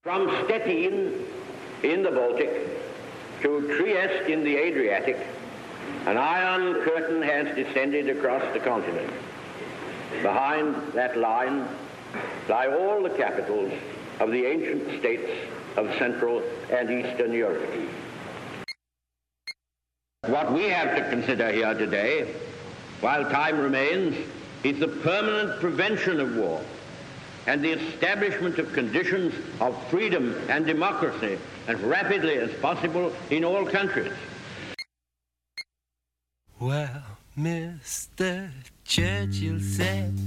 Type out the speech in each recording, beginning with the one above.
From Stettin in the Baltic to Trieste in the Adriatic, an iron curtain has descended across the continent. Behind that line lie all the capitals of the ancient states of Central and Eastern Europe. What we have to consider here today, while time remains, is the permanent prevention of war and the establishment of conditions of freedom and democracy as rapidly as possible in all countries. Well, Mr. Churchill said,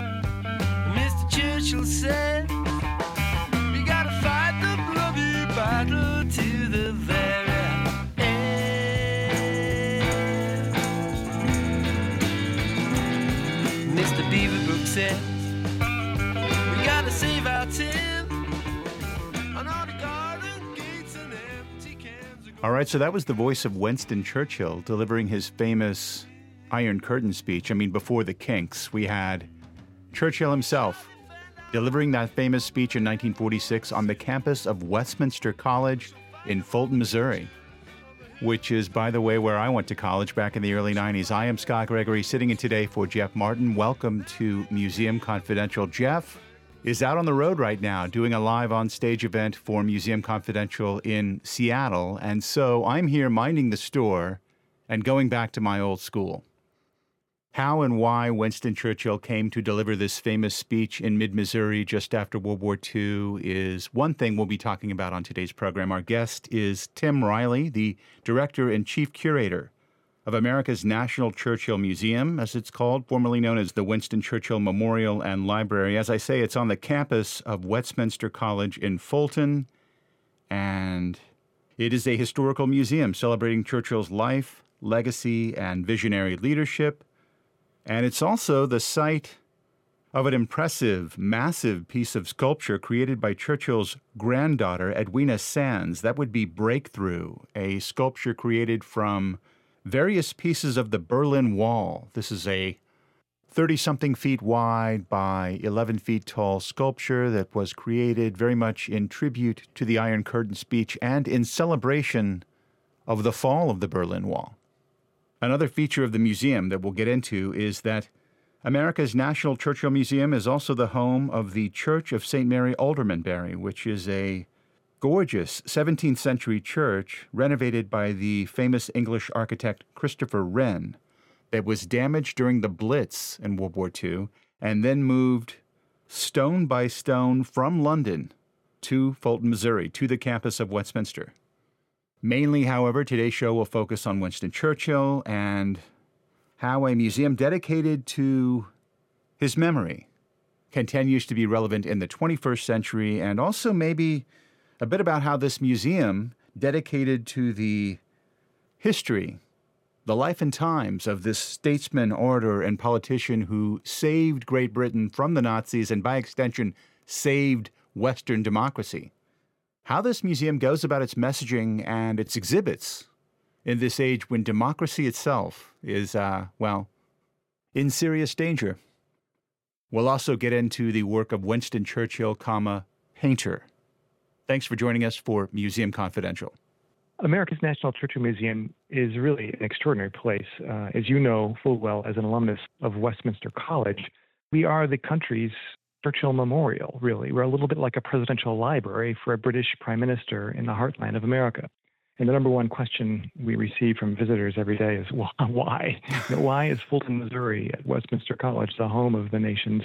we gotta fight the bloody battle to the very end. Mr. Beaverbrook said, we gotta save our tin on all the garden gates and empty cans. All right, so that was the voice of Winston Churchill delivering his famous Iron Curtain speech. I mean, before the Kinks, we had Churchill himself delivering that famous speech in 1946 on the campus of Westminster College in Fulton, Missouri, which is, by the way, where I went to college back in the early 90s. I am Scott Gregory, sitting in today for Jeff Martin. Welcome to Museum Confidential. Jeff is out on the road right now doing a live on-stage event for Museum Confidential in Seattle, and so I'm here minding the store and going back to my old school. How and why Winston Churchill came to deliver this famous speech in mid-Missouri just after World War II is one thing we'll be talking about on today's program. Our guest is Tim Riley, the Director and Chief Curator of America's National Churchill Museum, as it's called, formerly known as the Winston Churchill Memorial and Library. As I say, it's on the campus of Westminster College in Fulton, and it is a historical museum celebrating Churchill's life, legacy, and visionary leadership. And it's also the site of an impressive, massive piece of sculpture created by Churchill's granddaughter, Edwina Sands. That would be Breakthrough, a sculpture created from various pieces of the Berlin Wall. This is a 30-something feet wide by 11 feet tall sculpture that was created very much in tribute to the Iron Curtain speech and in celebration of the fall of the Berlin Wall. Another feature of the museum that we'll get into is that America's National Churchill Museum is also the home of the Church of St. Mary Aldermanbury, which is a gorgeous 17th century church renovated by the famous English architect Christopher Wren that was damaged during the Blitz in World War II and then moved stone by stone from London to Fulton, Missouri, to the campus of Westminster. Mainly, however, today's show will focus on Winston Churchill and how a museum dedicated to his memory continues to be relevant in the 21st century, and also maybe a bit about how this museum dedicated to the history, the life and times of this statesman, orator, and politician who saved Great Britain from the Nazis and, by extension, saved Western democracy. How this museum goes about its messaging and its exhibits in this age when democracy itself is, in serious danger. We'll also get into the work of Winston Churchill, painter. Thanks for joining us for Museum Confidential. America's National Churchill Museum is really an extraordinary place. As you know full well, as an alumnus of Westminster College, we are the country's Churchill Memorial, really. We're a little bit like a presidential library for a British prime minister in the heartland of America. And the number one question we receive from visitors every day is, why? Why is Fulton, Missouri, at Westminster College the home of the nation's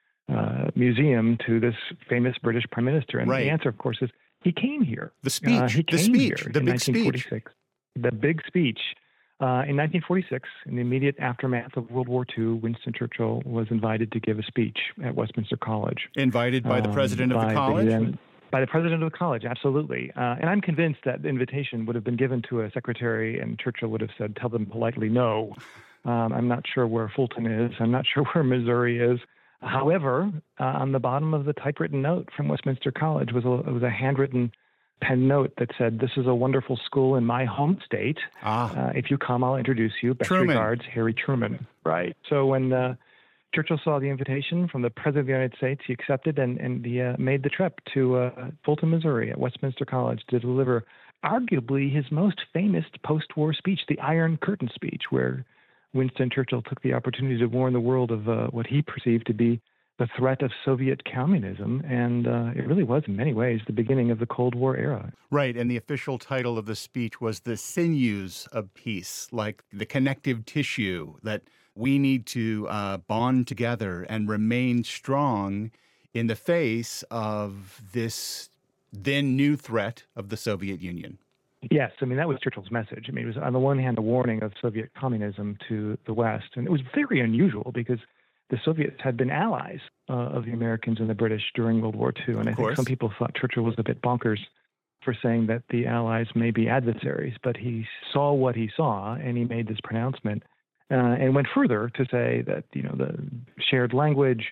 museum to this famous British prime minister? And the answer, of course, is he came here. The speech, he came here the in big speech. The big speech. In 1946, in the immediate aftermath of World War II, Winston Churchill was invited to give a speech at Westminster College. Invited by the president of the college? By the president of the college, absolutely. And I'm convinced that the invitation would have been given to a secretary, and Churchill would have said, tell them politely no. I'm not sure where Fulton is. I'm not sure where Missouri is. However, on the bottom of the typewritten note from Westminster College was a handwritten pen note that said, this is a wonderful school in my home state. If you come, I'll introduce you. Best regards, Harry Truman. Right. So when Churchill saw the invitation from the President of the United States. He accepted and he made the trip to Fulton, Missouri at Westminster College to deliver arguably his most famous post-war speech, the Iron Curtain speech, where Winston Churchill took the opportunity to warn the world of what he perceived to be the threat of Soviet communism. And it really was, in many ways, the beginning of the Cold War era. Right. And the official title of the speech was The Sinews of Peace, like the connective tissue that we need to bond together and remain strong in the face of this then new threat of the Soviet Union. Yes, I mean, that was Churchill's message. I mean, it was on the one hand a warning of Soviet communism to the West, and it was very unusual because the Soviets had been allies of the Americans and the British during World War II, and I think some people thought Churchill was a bit bonkers for saying that the allies may be adversaries, but he saw what he saw, and he made this pronouncement, and went further to say that, you know, the shared language,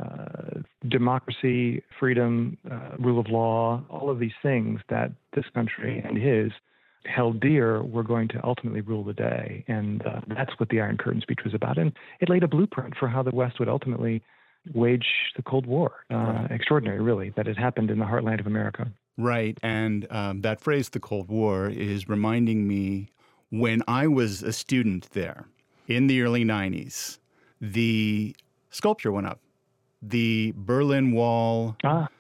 democracy, freedom, rule of law, all of these things that this country and his held dear were going to ultimately rule the day. And that's what the Iron Curtain speech was about. And it laid a blueprint for how the West would ultimately wage the Cold War. Extraordinary, really, that it happened in the heartland of America. Right. And that phrase, the Cold War, is reminding me when I was a student there in the early 90s, the sculpture went up. The Berlin Wall,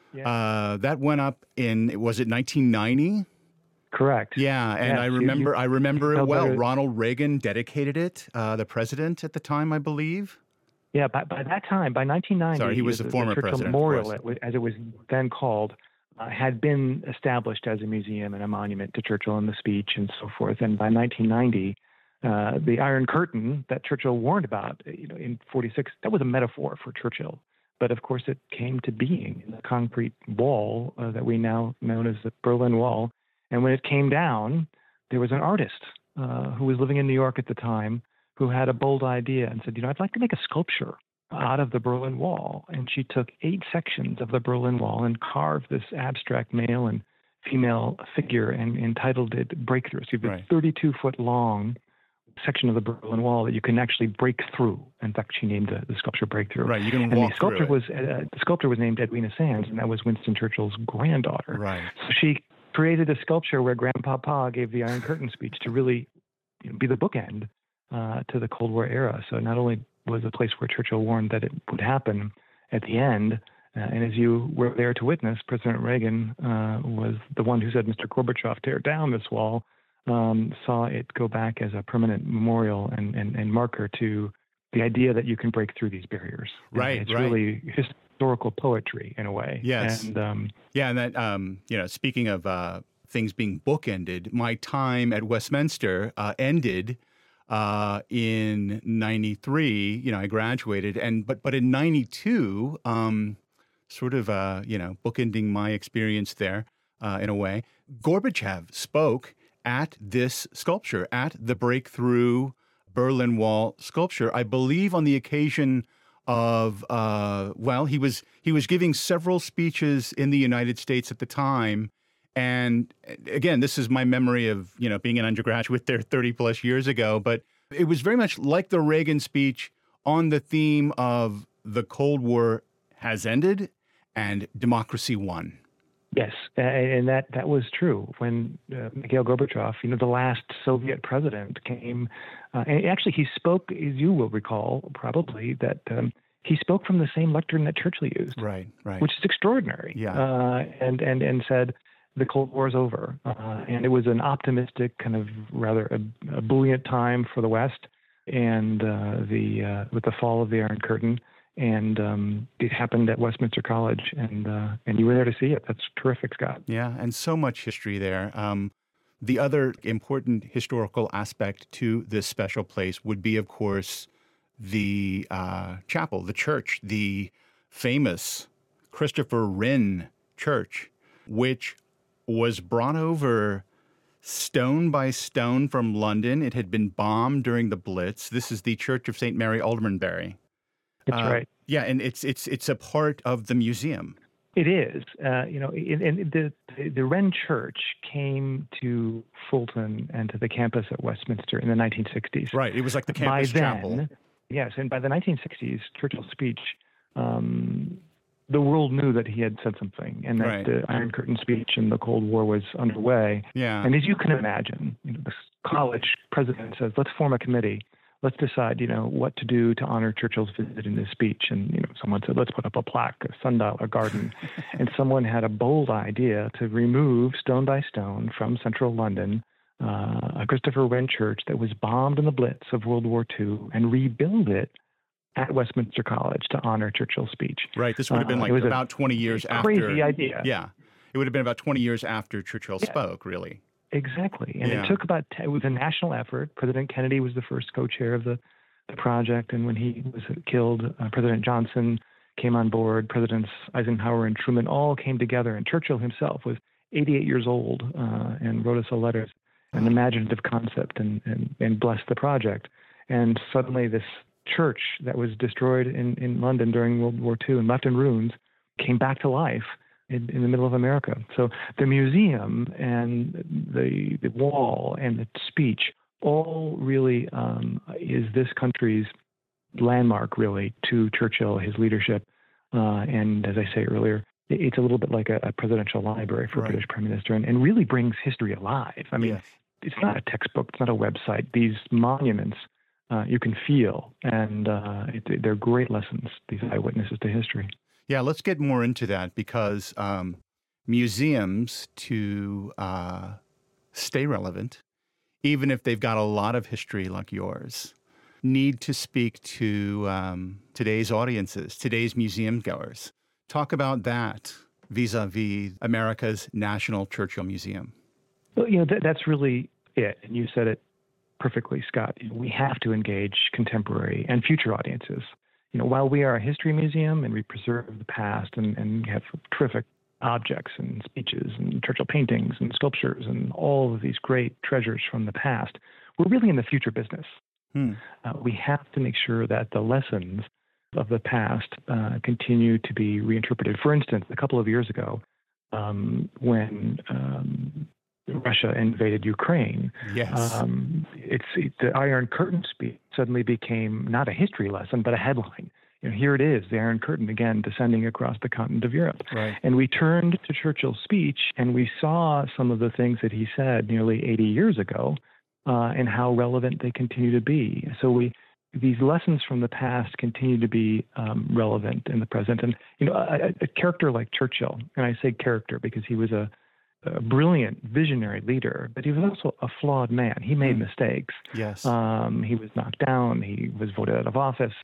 that went up in, was it 1990? Correct. Yeah, and yes, I remember it well. Ronald Reagan dedicated it, the president at the time, I believe. Yeah, by that time, by 1990, sorry, he was the former Churchill president. Memorial, as it was then called, had been established as a museum and a monument to Churchill and the speech and so forth. And by 1990, the Iron Curtain that Churchill warned about, you know, in '46, that was a metaphor for Churchill. But of course, it came to being in the concrete wall that we now know as the Berlin Wall. And when it came down, there was an artist who was living in New York at the time who had a bold idea and said, you know, I'd like to make a sculpture out of the Berlin Wall. And she took 8 sections of the Berlin Wall and carved this abstract male and female figure and entitled it Breakthrough. So you have a 32-foot long section of the Berlin Wall that you can actually break through. In fact, she named the sculpture Breakthrough. Right, you can walk and the sculptor through it. The sculptor was named Edwina Sands, and that was Winston Churchill's granddaughter. Right. So she created a sculpture where Grandpapa gave the Iron Curtain speech to really, you know, be the bookend to the Cold War era. So not only was a place where Churchill warned that it would happen at the end, and as you were there to witness, President Reagan was the one who said, Mr. Gorbachev, tear down this wall, saw it go back as a permanent memorial and marker to the idea that you can break through these barriers. Right, it's really historical poetry in a way. Yes. And, yeah, and that, you know, speaking of things being bookended, my time at Westminster ended in 93. You know, I graduated, but in 92, sort of, you know, bookending my experience there in a way, Gorbachev spoke at this sculpture, at the Breakthrough Berlin Wall sculpture, I believe on the occasion of, he was giving several speeches in the United States at the time. And again, this is my memory of, you know, being an undergraduate there 30 plus years ago, but it was very much like the Reagan speech on the theme of the Cold War has ended and democracy won. Yes, and that was true when Mikhail Gorbachev, you know, the last Soviet president, came. And actually, he spoke, as you will recall, probably, that he spoke from the same lectern that Churchill used. Right. Which is extraordinary. Yeah. And said the Cold War is over. And it was an optimistic, kind of rather a buoyant time for the West, and with the fall of the Iron Curtain. And it happened at Westminster College, and you were there to see it. That's terrific, Scott. Yeah, and so much history there. The other important historical aspect to this special place would be, of course, the chapel, the church, the famous Christopher Wren Church, which was brought over stone by stone from London. It had been bombed during the Blitz. This is the Church of St. Mary Aldermanbury. That's right. Yeah, and it's a part of the museum. It is. You know, and the Wren Church came to Fulton and to the campus at Westminster in the 1960s. Right. It was like the campus chapel. Yes, and by the 1960s, Churchill's speech, the world knew that he had said something, and that Right. the Iron Curtain speech and the Cold War was underway. Yeah. And as you can imagine, the college president says, let's form a committee. Let's decide, what to do to honor Churchill's visit in his speech. And, someone said, let's put up a plaque, a sundial, a garden. And someone had a bold idea to remove stone by stone from central London a Christopher Wren church that was bombed in the Blitz of World War II and rebuild it at Westminster College to honor Churchill's speech. Right. This would have been it was about 20 years after. Crazy idea. Yeah. It would have been about 20 years after Churchill spoke, really. Exactly. And Yeah. it took it was a national effort. President Kennedy was the first co-chair of the project. And when he was killed, President Johnson came on board. Presidents Eisenhower and Truman all came together. And Churchill himself was 88 years old and wrote us a letter, an imaginative concept, and blessed the project. And suddenly this church that was destroyed in London during World War II and left in ruins came back to life in the middle of America. So the museum and the wall and the speech all really is this country's landmark, really, to Churchill, his leadership. And as I say earlier, it's a little bit like a presidential library for a British prime minister, and really brings history alive. I mean, It's not a textbook, it's not a website. These monuments you can feel, and they're great lessons, these eyewitnesses to history. Yeah, let's get more into that, because museums, to stay relevant, even if they've got a lot of history like yours, need to speak to today's audiences, today's museum goers. Talk about that vis-a-vis America's National Churchill Museum. Well, that's really it. And you said it perfectly, Scott. We have to engage contemporary and future audiences. While we are a history museum and we preserve the past and have terrific objects and speeches and Churchill paintings and sculptures and all of these great treasures from the past, we're really in the future business. We have to make sure that the lessons of the past continue to be reinterpreted. For instance, a couple of years ago, when Russia invaded Ukraine, the Iron Curtain speech suddenly became not a history lesson, but a headline. Here it is, the Iron Curtain again descending across the continent of Europe. Right. And we turned to Churchill's speech and we saw some of the things that he said nearly 80 years ago and how relevant they continue to be. So these lessons from the past continue to be relevant in the present. And, a character like Churchill, and I say character because he was a brilliant, visionary leader, but he was also a flawed man. He made mistakes. Yes. He was knocked down. He was voted out of office.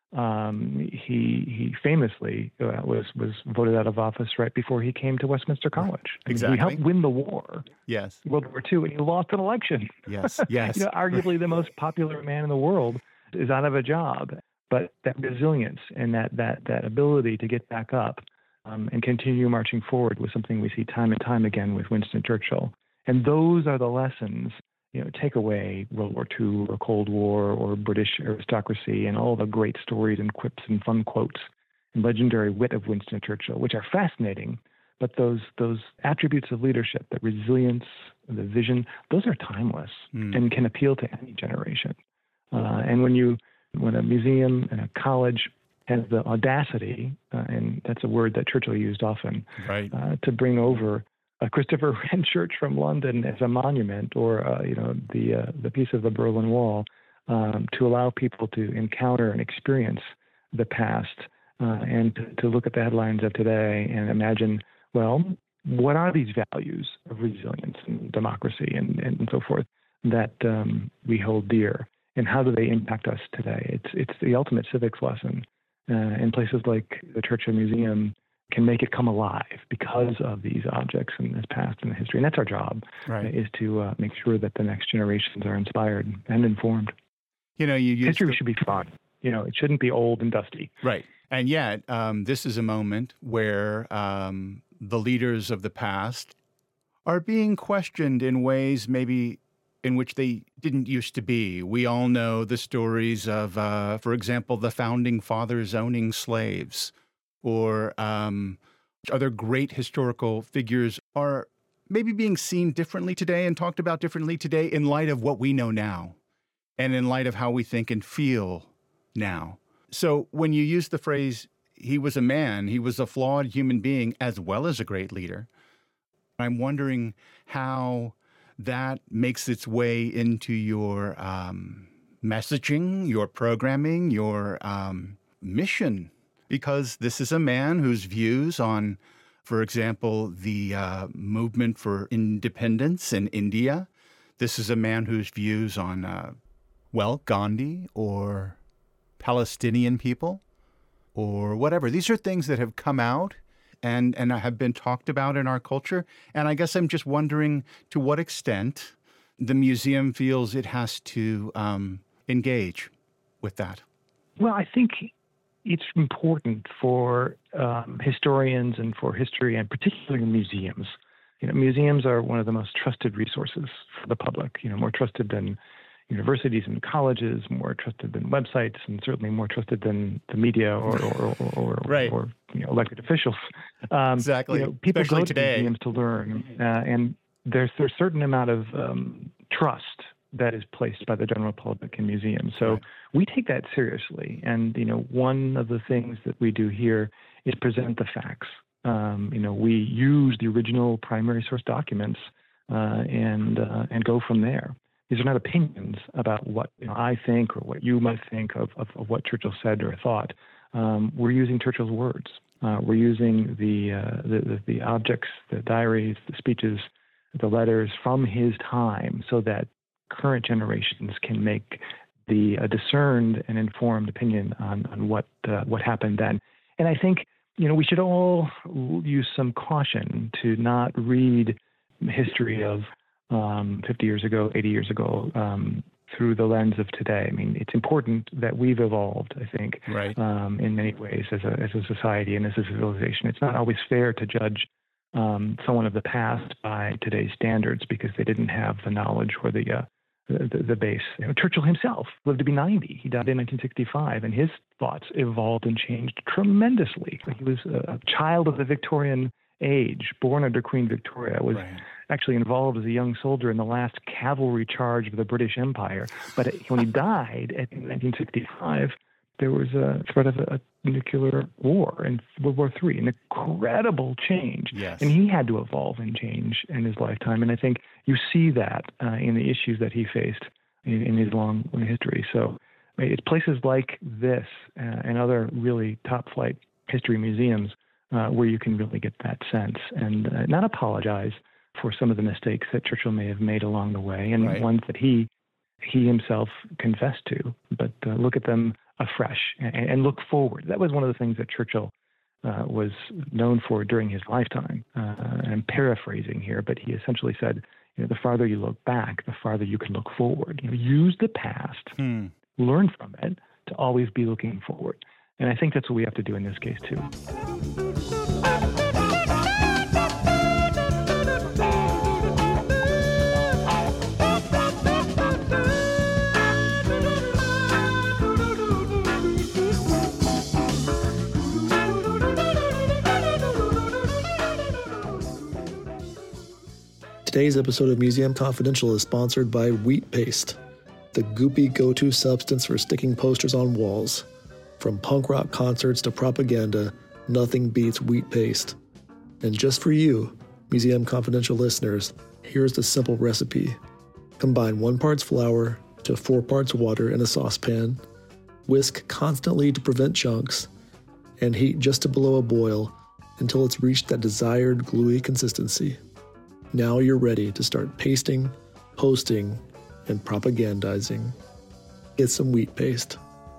He famously was voted out of office right before he came to Westminster College. Exactly. He helped win the war. Yes. World War II, and he lost an election. Yes. Yes. Arguably the most popular man in the world is out of a job. But that resilience and that ability to get back up and continue marching forward was something we see time and time again with Winston Churchill. And those are the lessons, take away World War II or Cold War or British aristocracy and all the great stories and quips and fun quotes and legendary wit of Winston Churchill, which are fascinating. But those attributes of leadership, the resilience, the vision, those are timeless and can appeal to any generation. And when a museum and a college has the audacity, and that's a word that Churchill used often, right, to bring over a Christopher Wren church from London as a monument, or the piece of the Berlin Wall, to allow people to encounter and experience the past, and to look at the headlines of today and imagine, well, what are these values of resilience and democracy and so forth that we hold dear, and how do they impact us today? It's the ultimate civics lesson. And places like the Churchill Museum can make it come alive because of these objects and this past and the history. And that's our job, is to make sure that the next generations are inspired and informed. History should be fun. It shouldn't be old and dusty. Right. And yet, this is a moment where the leaders of the past are being questioned in ways maybe in which they didn't used to be. We all know the stories of, for example, the founding fathers owning slaves, or other great historical figures are maybe being seen differently today and talked about differently today in light of what we know now, and in light of how we think and feel now. So when you use the phrase, he was a man, he was a flawed human being as well as a great leader, I'm wondering how that makes its way into your messaging, your programming, your mission. Because this is a man whose views on, for example, the movement for independence in India. This is a man whose views on, Gandhi or Palestinian people or whatever. These are things that have come out and have been talked about in our culture. And I guess I'm just wondering to what extent the museum feels it has to engage with that. Well, I think it's important for historians and for history, and particularly museums. Museums are one of the most trusted resources for the public, more trusted than universities and colleges, more trusted than websites, and certainly more trusted than the media or right. or elected officials. Exactly. People Especially go today. to museums to learn, and there's a certain amount of trust that is placed by the general public in museums. So right. we take that seriously. And, one of the things that we do here is present the facts. We use the original primary source documents and go from there. These are not opinions about what I think or what you might think of what Churchill said or thought. We're using Churchill's words. We're using the objects, the diaries, the speeches, the letters from his time, so that current generations can make the discerned and informed opinion on what happened then. And I think we should all use some caution to not read history of 50 years ago, 80 years ago, through the lens of today. I mean, it's important that we've evolved, I think, right. In many ways as a society and as a civilization. It's not always fair to judge someone of the past by today's standards because they didn't have the knowledge or the base. Churchill himself lived to be 90. He died in 1965, and his thoughts evolved and changed tremendously. He was a child of the Victorian age, born under Queen Victoria, was right. actually involved as a young soldier in the last cavalry charge of the British Empire. But when he died in 1965, there was a threat of a nuclear war in World War III, an incredible change. Yes. And he had to evolve and change in his lifetime. And I think you see that in the issues that he faced in his long history. So it's places like this and other really top-flight history museums where you can really get that sense and not apologize for some of the mistakes that Churchill may have made along the way and right. ones that he himself confessed to, but look at them afresh and look forward. That was one of the things that Churchill was known for during his lifetime. And I'm paraphrasing here, but he essentially said, the farther you look back, the farther you can look forward. Use the past, learn from it to always be looking forward. And I think that's what we have to do in this case too. Today's episode of Museum Confidential is sponsored by Wheat Paste, the goopy go-to substance for sticking posters on walls. From punk rock concerts to propaganda, nothing beats Wheat Paste. And just for you, Museum Confidential listeners, here's the simple recipe. Combine 1 part flour to 4 parts water in a saucepan, whisk constantly to prevent chunks, and heat just to below a boil until it's reached that desired gluey consistency. Now you're ready to start pasting, posting, and propagandizing. Get some Wheat Paste.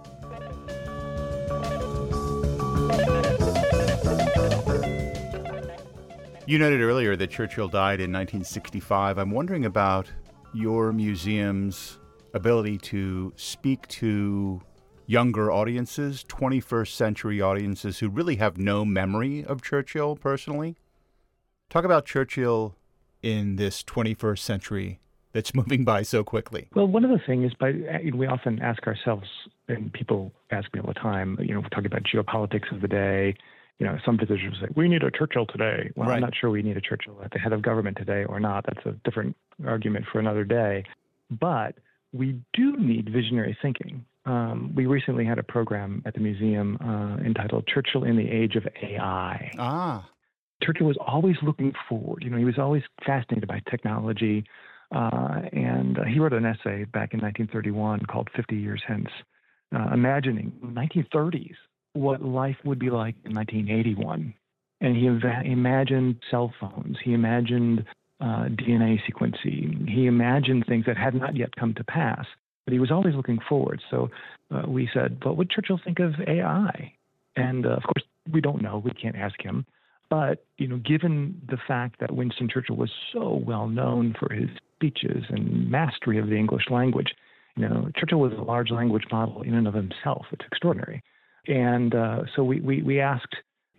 You noted earlier that Churchill died in 1965. I'm wondering about your museum's ability to speak to younger audiences, 21st century audiences who really have no memory of Churchill personally. Talk about Churchill in this 21st century that's moving by so quickly. Well, one of the things we often ask ourselves, and people ask me all the time, we're talking about geopolitics of the day. Some visitors say, we need a Churchill today. Well, right. I'm not sure we need a Churchill at the head of government today or not. That's a different argument for another day. But we do need visionary thinking We recently had a program at the museum entitled Churchill in the Age of AI. Ah. Churchill was always looking forward. He was always fascinated by technology. And he wrote an essay back in 1931 called 50 Years Hence, imagining 1930s what life would be like in 1981. And he imagined cell phones. He imagined DNA sequencing. He imagined things that had not yet come to pass. But he was always looking forward. So we said, what would Churchill think of AI? And of course, we don't know. We can't ask him. But, given the fact that Winston Churchill was so well known for his speeches and mastery of the English language, Churchill was a large language model in and of himself. It's extraordinary. And so we asked,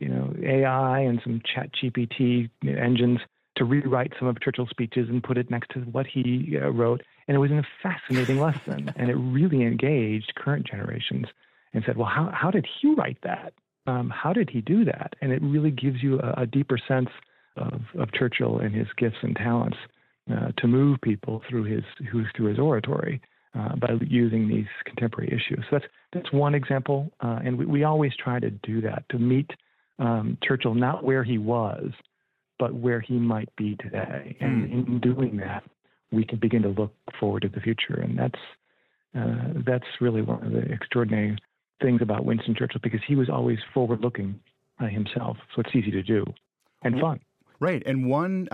AI and some ChatGPT engines to rewrite some of Churchill's speeches and put it next to what he wrote. And it was a fascinating lesson. And it really engaged current generations and said, well, how did he write that? How did he do that? And it really gives you a deeper sense of Churchill and his gifts and talents to move people through his oratory by using these contemporary issues. So that's one example. And we always try to do that, to meet Churchill not where he was, but where he might be today. And in doing that, we can begin to look forward to the future. And that's really one of the extraordinary things about Winston Churchill, because he was always forward-looking himself. So it's easy to do and fun. Right. And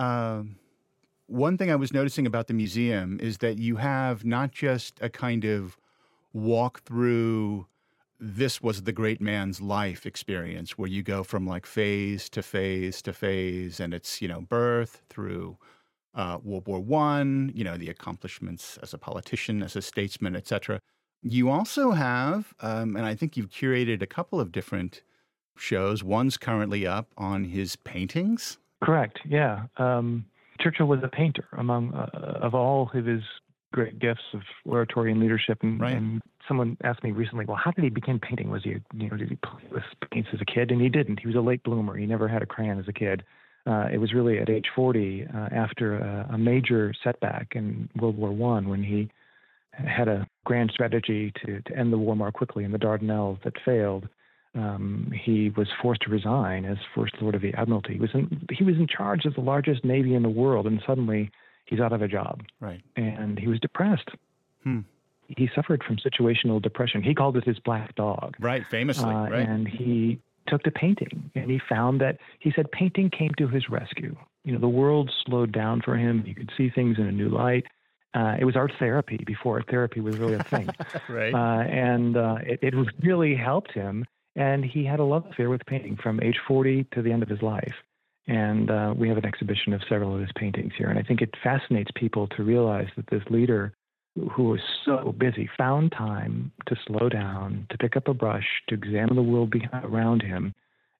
one thing I was noticing about the museum is that you have not just a kind of walk through this was the great man's life experience where you go from like phase to phase to phase, and it's, birth through World War I, the accomplishments as a politician, as a statesman, et cetera. You also have, and I think you've curated a couple of different shows. One's currently up on his paintings. Correct, yeah. Churchill was a painter among of all of his great gifts of oratory and leadership. And someone asked me recently, well, how did he begin painting? Was he, did he play with paints as a kid? And he didn't. He was a late bloomer. He never had a crayon as a kid. It was really at age 40, after a major setback in World War I, when he had a grand strategy to end the war more quickly in the Dardanelles that failed. He was forced to resign as First Lord of the Admiralty. He was in charge of the largest navy in the world, and suddenly he's out of a job. Right. And he was depressed. He suffered from situational depression. He called it his black dog. Right, famously. Right. And he took to painting, and he found that, he said, painting came to his rescue. The world slowed down for him. He could see things in a new light. It was art therapy before art therapy was really a thing. Right. And it really helped him. And he had a love affair with painting from age 40 to the end of his life. And we have an exhibition of several of his paintings here. And I think it fascinates people to realize that this leader, who was so busy, found time to slow down, to pick up a brush, to examine the world around him,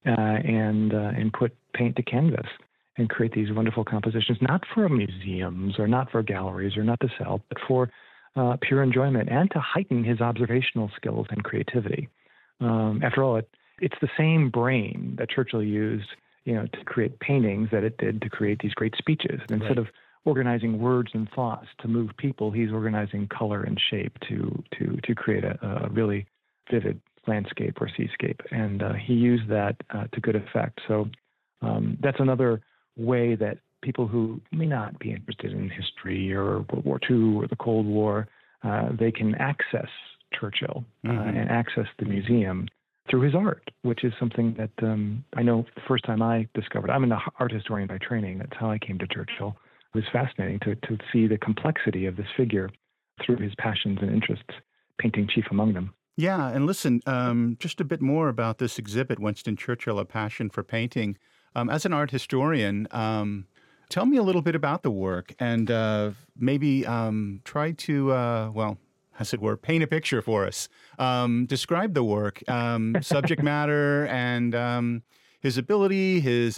and put paint to canvas and create these wonderful compositions, not for museums or not for galleries or not to sell, but for pure enjoyment and to heighten his observational skills and creativity. After all, it's the same brain that Churchill used, to create paintings that it did to create these great speeches. And instead of organizing words and thoughts to move people, he's organizing color and shape to create a really vivid landscape or seascape. And he used that to good effect. So that's another way that people who may not be interested in history or World War II or the Cold War, they can access Churchill and access the museum through his art, which is something that I know the first time I discovered. I'm an art historian by training. That's how I came to Churchill. It was fascinating to see the complexity of this figure through his passions and interests, painting chief among them. Yeah, and listen, just a bit more about this exhibit, Winston Churchill, A Passion for Painting. As an art historian, tell me a little bit about the work and maybe try to, as it were, paint a picture for us. Describe the work, subject matter, and his ability, his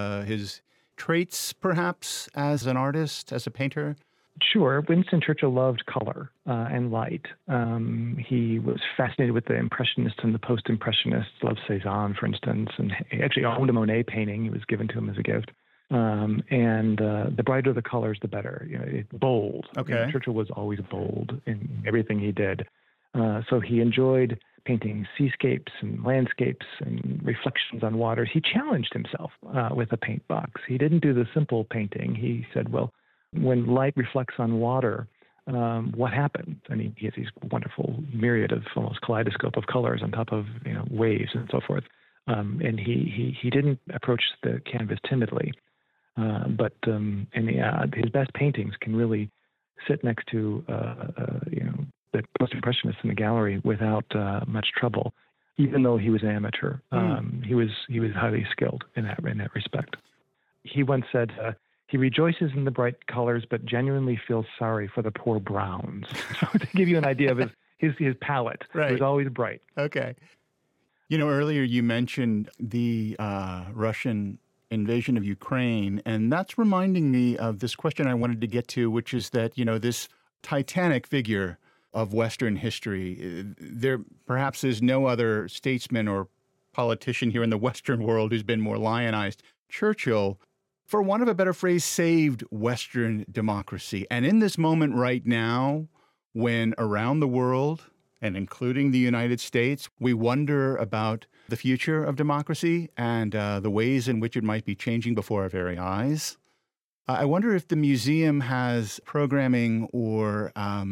traits, perhaps, as an artist, as a painter. Sure. Winston Churchill loved color and light. He was fascinated with the Impressionists and the Post-Impressionists, loved Cézanne, for instance, and he actually owned a Monet painting. It was given to him as a gift. And the brighter the colors, the better. It's bold. Okay. Churchill was always bold in everything he did. So he enjoyed painting seascapes and landscapes and reflections on waters. He challenged himself with a paint box. He didn't do the simple painting. He said, well, when light reflects on water, what happens? And he has these wonderful myriad of almost kaleidoscope of colors on top of waves and so forth. And he didn't approach the canvas timidly, but his best paintings can really sit next to the most impressionists in the gallery without much trouble. Even though he was an amateur, he was highly skilled in that respect. He once said, he rejoices in the bright colors, but genuinely feels sorry for the poor browns. So to give you an idea of his palette, right. It was always bright. Okay. Earlier you mentioned the Russian invasion of Ukraine, and that's reminding me of this question I wanted to get to, which is that, this titanic figure of Western history, there perhaps is no other statesman or politician here in the Western world who's been more lionized. Churchill, for want of a better phrase, saved Western democracy. And in this moment right now, when around the world, and including the United States, we wonder about the future of democracy and the ways in which it might be changing before our very eyes, I wonder if the museum has programming or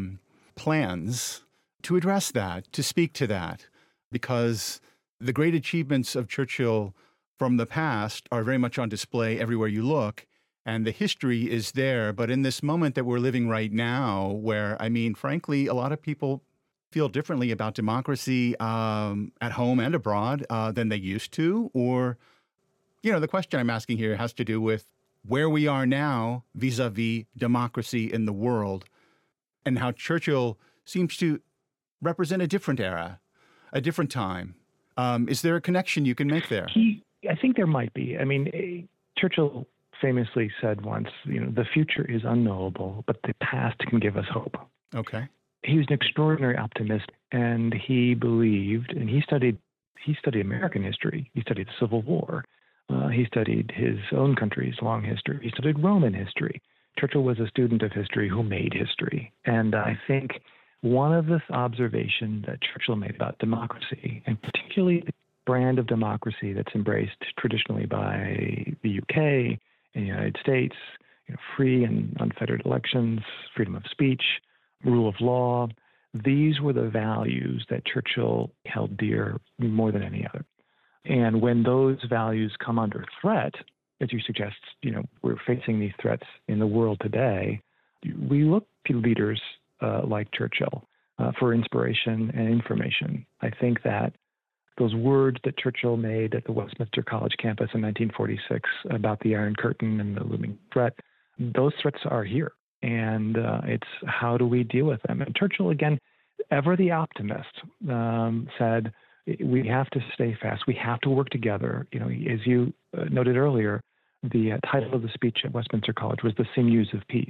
plans to address that, to speak to that, because the great achievements of Churchill from the past are very much on display everywhere you look, and the history is there. But in this moment that we're living right now, where, frankly, a lot of people feel differently about democracy at home and abroad than they used to, or, the question I'm asking here has to do with where we are now vis-a-vis democracy in the world, and how Churchill seems to represent a different era, a different time. Is there a connection you can make there? I think there might be. Churchill famously said once, the future is unknowable, but the past can give us hope. Okay. He was an extraordinary optimist, and he believed, and he studied American history. He studied the Civil War. He studied his own country's long history. He studied Roman history. Churchill was a student of history who made history. And I think one of the observations that Churchill made about democracy, and particularly the brand of democracy that's embraced traditionally by the UK and the United States, free and unfettered elections, freedom of speech, rule of law, these were the values that Churchill held dear more than any other. And when those values come under threat, as you suggest, we're facing these threats in the world today, we look to leaders like Churchill for inspiration and information. I think that those words that Churchill made at the Westminster College campus in 1946 about the Iron Curtain and the looming threat, those threats are here. And it's how do we deal with them? And Churchill, again, ever the optimist, said, we have to stay fast. We have to work together. As you noted earlier, the title of the speech at Westminster College was The Sinews of Peace.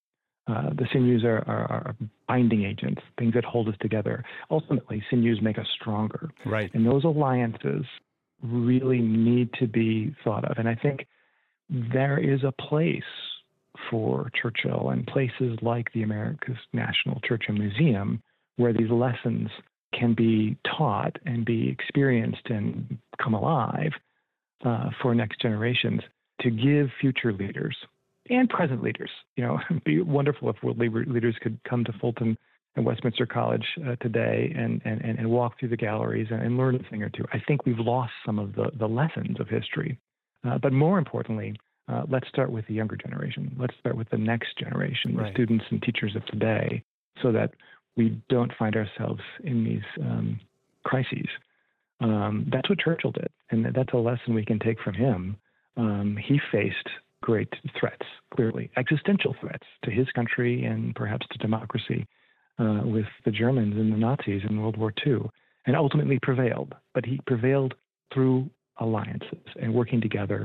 The sinews are binding agents, things that hold us together. Ultimately, sinews make us stronger. Right. And those alliances really need to be thought of. And I think there is a place for Churchill and places like the America's National Churchill Museum where these lessons can be taught and be experienced and come alive for next generations to give future leaders and present leaders. It'd be wonderful if world leaders could come to Fulton and Westminster College today and walk through the galleries and learn a thing or two. I think we've lost some of the lessons of history. But more importantly, let's start with the younger generation. Let's start with the next generation, the students and teachers of today, so that we don't find ourselves in these crises. That's what Churchill did, and that's a lesson we can take from him. He faced great threats, clearly, existential threats to his country and perhaps to democracy with the Germans and the Nazis in World War II, and ultimately prevailed. But he prevailed through alliances and working together,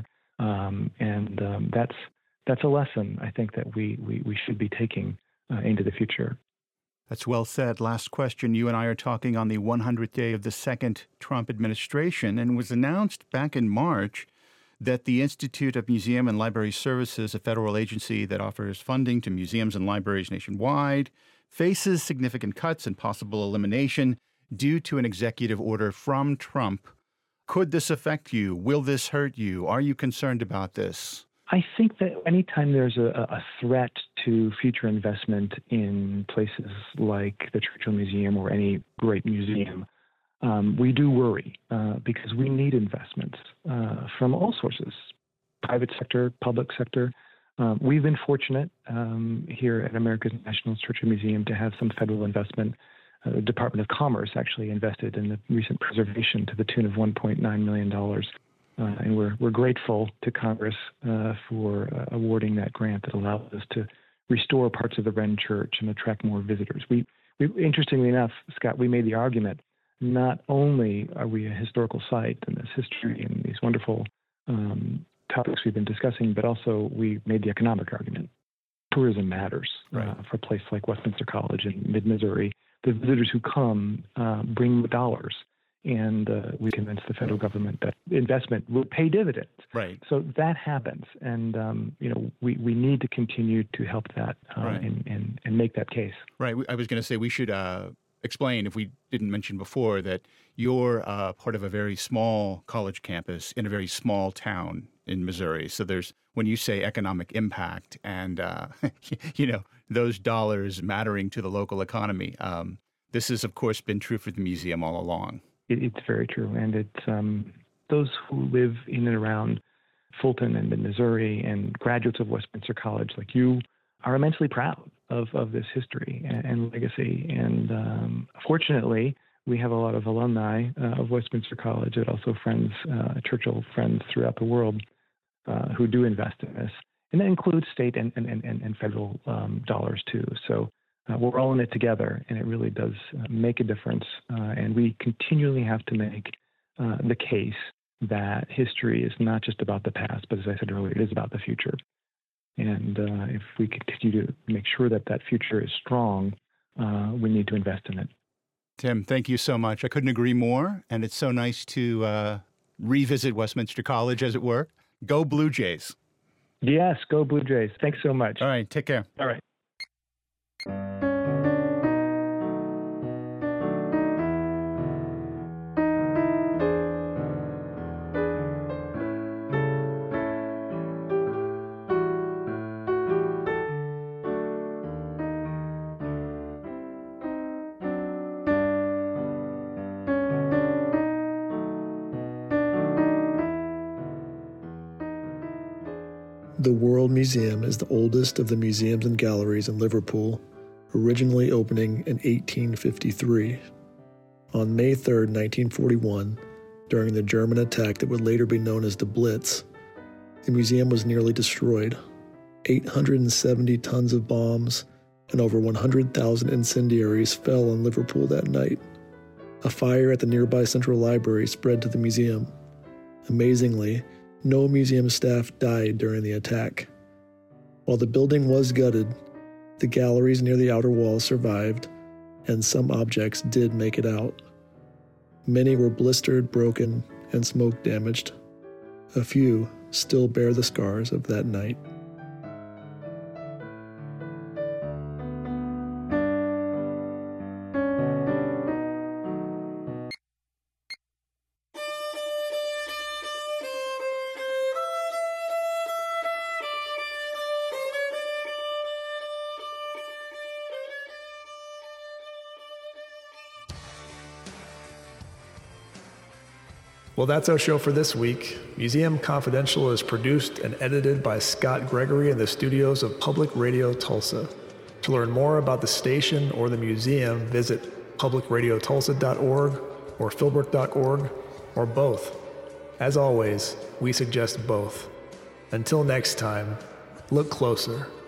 and that's a lesson I think that we should be taking into the future. That's well said. Last question. You and I are talking on the 100th day of the second Trump administration, and it was announced back in March that the Institute of Museum and Library Services, a federal agency that offers funding to museums and libraries nationwide, faces significant cuts and possible elimination due to an executive order from Trump. Could this affect you? Will this hurt you? Are you concerned about this? I think that anytime there's a threat to future investment in places like the Churchill Museum or any great museum, we do worry because we need investments from all sources, private sector, public sector. We've been fortunate here at America's National Churchill Museum to have some federal investment. The Department of Commerce actually invested in the recent preservation to the tune of $1.9 million. And we're grateful to Congress for awarding that grant that allows us to restore parts of the Wren Church and attract more visitors. We interestingly enough, Scott, we made the argument, not only are we a historical site and this history and these wonderful topics we've been discussing, but also we made the economic argument. Tourism matters for a place like Westminster College in mid-Missouri. The visitors who come bring the dollars. And we convinced the federal government that investment will pay dividends. Right. So that happens, and we need to continue to help that and make that case. Right. I was going to say we should explain, if we didn't mention before, that you're part of a very small college campus in a very small town in Missouri. So there's, when you say economic impact and those dollars mattering to the local economy, this has of course been true for the museum all along. It's very true, and it's those who live in and around Fulton and Missouri and graduates of Westminster College like you are immensely proud of this history and legacy. And fortunately, we have a lot of alumni of Westminster College and also friends, Churchill friends throughout the world who do invest in this. And that includes state and federal dollars too. So we're all in it together, and it really does make a difference. And we continually have to make the case that history is not just about the past, but as I said earlier, it is about the future. And if we continue to make sure that that future is strong, we need to invest in it. Tim, thank you so much. I couldn't agree more. And it's so nice to revisit Westminster College, as it were. Go Blue Jays. Yes, go Blue Jays. Thanks so much. All right, take care. All right. The World Museum is the oldest of the museums and galleries in Liverpool, originally opening in 1853. On May 3, 1941, during the German attack that would later be known as the Blitz, the museum was nearly destroyed. 870 tons of bombs and over 100,000 incendiaries fell on Liverpool that night. A fire at the nearby Central Library spread to the museum. Amazingly, no museum staff died during the attack. While the building was gutted, the galleries near the outer walls survived, and some objects did make it out. Many were blistered, broken, and smoke damaged. A few still bear the scars of that night. Well, that's our show for this week. Museum Confidential is produced and edited by Scott Gregory in the studios of Public Radio Tulsa. To learn more about the station or the museum, visit publicradiotulsa.org or philbrook.org, or both. As always, we suggest both. Until next time, look closer.